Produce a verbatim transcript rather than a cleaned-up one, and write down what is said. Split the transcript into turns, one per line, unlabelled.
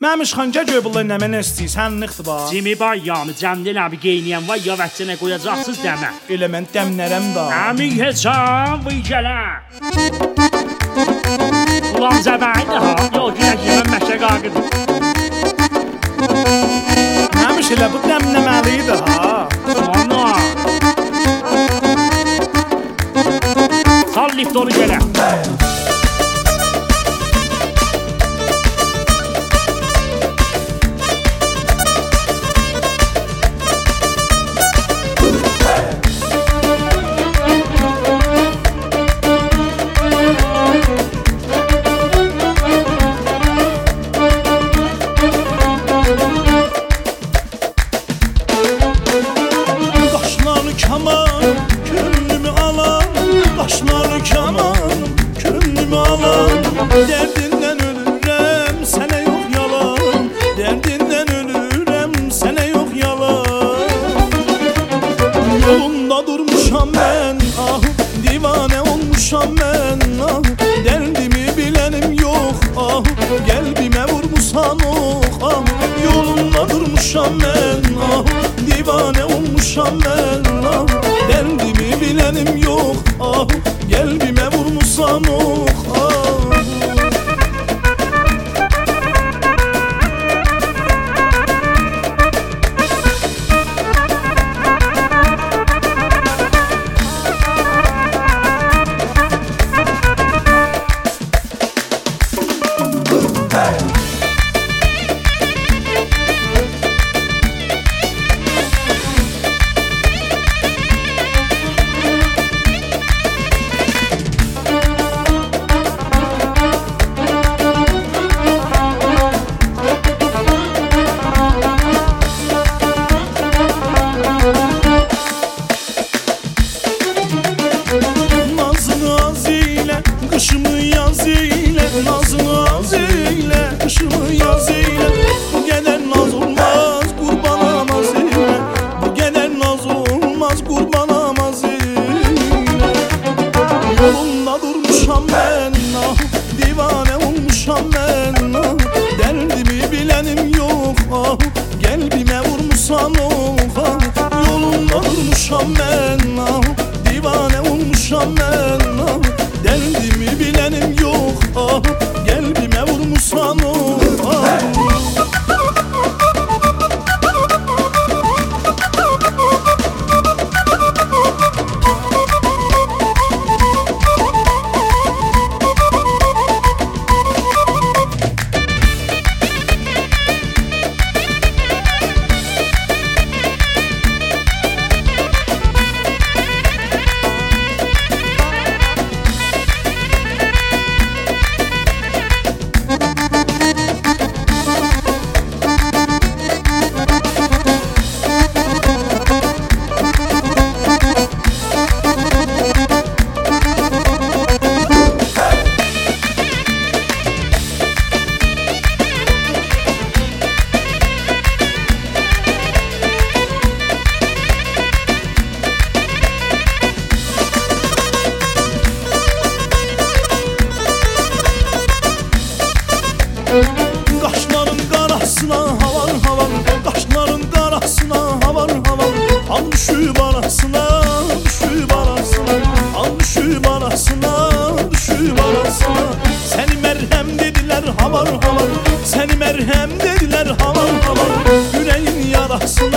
Məmiş xanca göbüllü nə mənə istəyirsən, nıxdı bax.
Cimi bayyanı, cəmdil abi geyniyən var, ya vətçənə qoyacaqsınız dəmə.
Elə mən dəmlərəm da.
Əmin heçam, vıy gələ. Ulan zəbəydi ha, yox günə girmən məşə qaqıdır.
Məmiş elə bu dəmləməliydi ha.
Ana. Sal lift onu gələ.
Derdinden ölürüm, sene yok yalan. Derdinden ölürüm, sene yok yalan. Yolunda durmuşam ben, ah divane olmuşam ben, ah derdimi bilenim yok, ah kalbime vurmuşsan ok, ah yolunda durmuşam ben, ah divane olmuşam ben, ah derdimi bilenim yok, ah kalbime vurmuşsan ok, ah. Kışımı yaz eyle, nazını az eyle, kışımı yaz eyle. Bu kadar naz olmaz, kurban amaz eyle. Bu kadar naz olmaz, kurban amaz eyle. Yolunda durmuşam ben, ah divane olmuşam ben, ah derdimi bilenim yok, ah kalbime vurmuşsan ok, ah yolunda durmuşam ben, ah divane olmuşam ben, ah derdimi bilenim yok, ah kalbime vurmuşsan o, ah. Qaşların qarasına havar havar, qaşların qarasına havar havar. Al düşüb arasına, düşüb arasına, al düşüb arasına, düşüb arasına. Səni mərhəm dedilər havar havar, səni mərhəm dedilər havar havar. Yüreğin yarasına